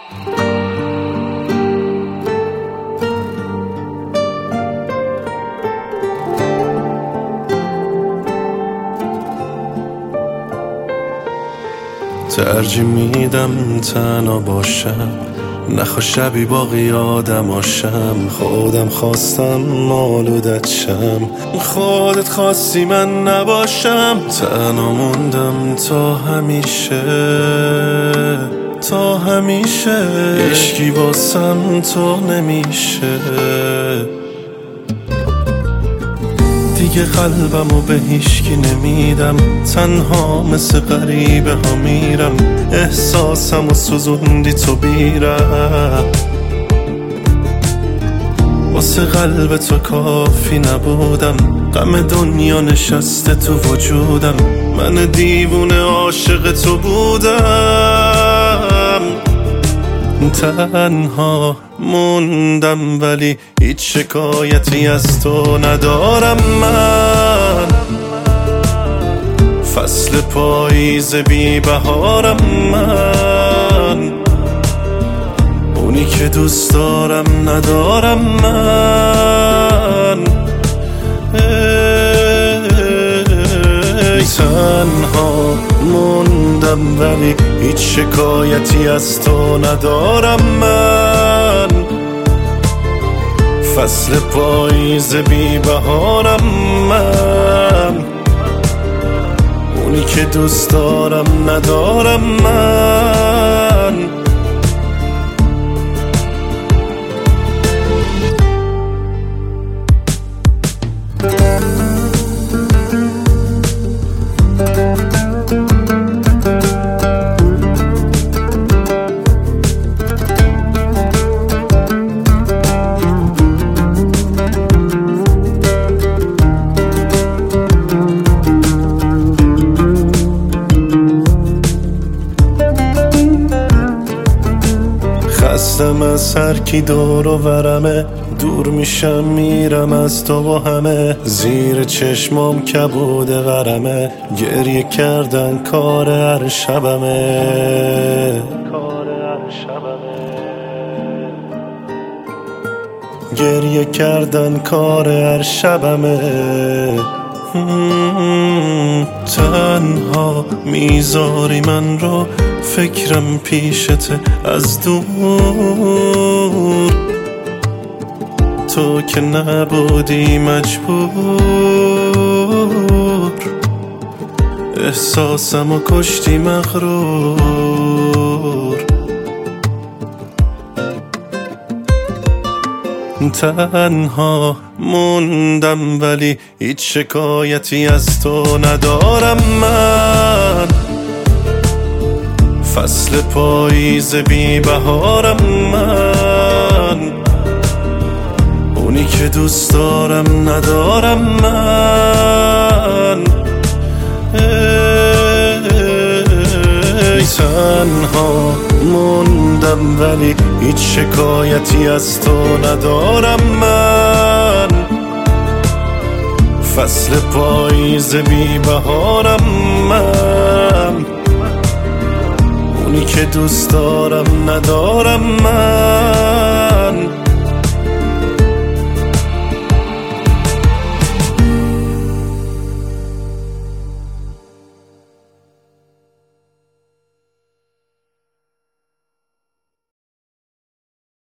ترجیح میدم تنها باشم، نخوا شبی باقی آدماشم. خودم خواستم آلودت شم، خودت خواستی من نباشم. تنها موندم تا همیشه، تا همیشه. عشقی واسم تو نمیشه، دیگه قلبمو به هیچکی نمیدم. تنها مثل غریبه ها میرم، احساسمو سوزوندی تو بیرم. واسه قلب تو کافی نبودم، غم دنیا نشسته تو وجودم. من دیوونه عاشق تو بودم. تنها موندم ولی هیچ شکایتی از تو ندارم من. فصل پاییز بی بهارم من، اونی که دوست دارم ندارم من. تنها موندم ولی هیچ شکایتی از تو ندارم من. فصل پاییز بی بهارم من، اونی که دوست دارم ندارم من. خستم از هر کی دور و برمه، دور میشم میرم از تو و همه. زیر چشمام کبود غرمه، گریه کردن کار هر شبمه. گریه کردن کار هر شبمه. تنها میذاری من رو، فکرم پیشته از دور. تو که نبودی مجبور، احساسمو کشتی مغرور. تنها موندم ولی هیچ شکایتی از تو ندارم من. فصل پاییز بی بهارم من، اونی که دوست دارم ندارم من. تنها موندم ولی هیچ شکایتی از تو ندارم من. فصل پاییز بی بهارم من، اونی که دوست دارم ندارم من.